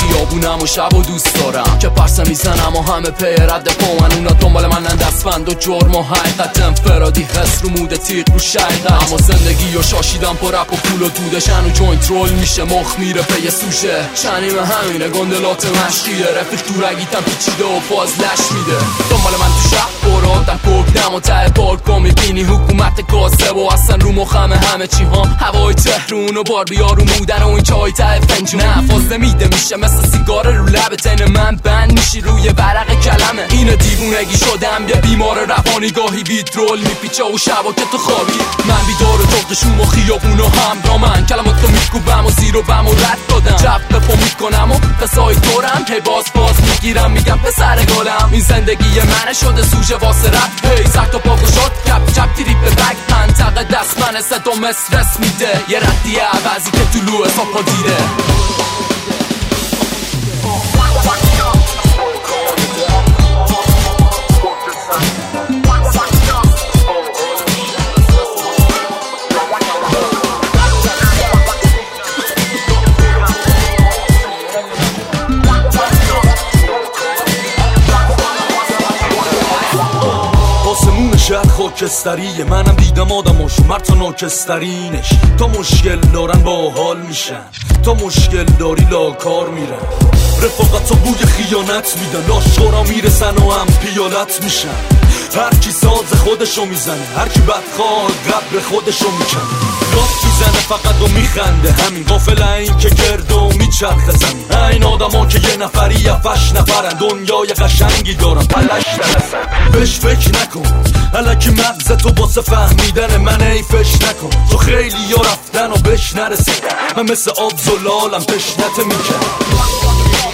خیابونم و شب و دوست دارم که پرسه میزنم و همه پی رد پا اونا دنبال منن دستبند و جرم و حقیقت انفرادی حس رو موده تیغ رو شیدن اما زندگی و شاشیدم پر رپ و پول و دودشن و جوینت رول میشه مخ میره پی سوشه شنیم همینه گندلات مشقیه رفیق دورگیتم پیچیده و فاز لش میده دنبال من تو شب برادم پرگدم و ته بالکن میبینی حکومت کاسه و اصلا رو مخمه همه چی ها هوای تهرون و بار بیا رو مودن و این چای ته فنجون نه فاز نمیده میشه مثل سیگار رو لب تن من بند میشی روی ورق کلمه اینه دیوونگی شدم یه بیمار روانی گاهی بیت رول میپیچه و شبا که تو خوابی من بیدار و تقشوم و خیابون و همراه کلمات تو میکوبم و زیر و بم و رد دادم جب بپا میکنم و قصای دورم که باز میگیرم میگم پسر گلم این زندگی منه شده سوژه واسه رد هی سر تا پا گشاد کپ چپ تریپ بگ منطقه دست منه صدام استرس میده یه ردیه عوضی که طلوع صبح دیره آسمون شهر خاکستریه منم دیدم آدماشو مرد تا ناکسترینش تا مشکل دارن با حال میشن تا مشکل داری لاکار میرن رفاقت تا بوی خیانت میدن لاشخورا میرسن و هم پیالت میشن هر کی ساز خودشو میزنه هر کی بدخواه قبر خودشو میکنه داد میزنه فقط و میخنده همین غافل این که گرد و میچرخه زمین این آدم ها که یه نفری یا 8 نفرن دنیای قشنگی دارن پلش درسن بهش فکر نکن الکی مغز تو واسه فهمیدن من ایفش نکن تو خیلی یا رفتن و بهش نرسیدن من مثل آب زلالم تشنت میکن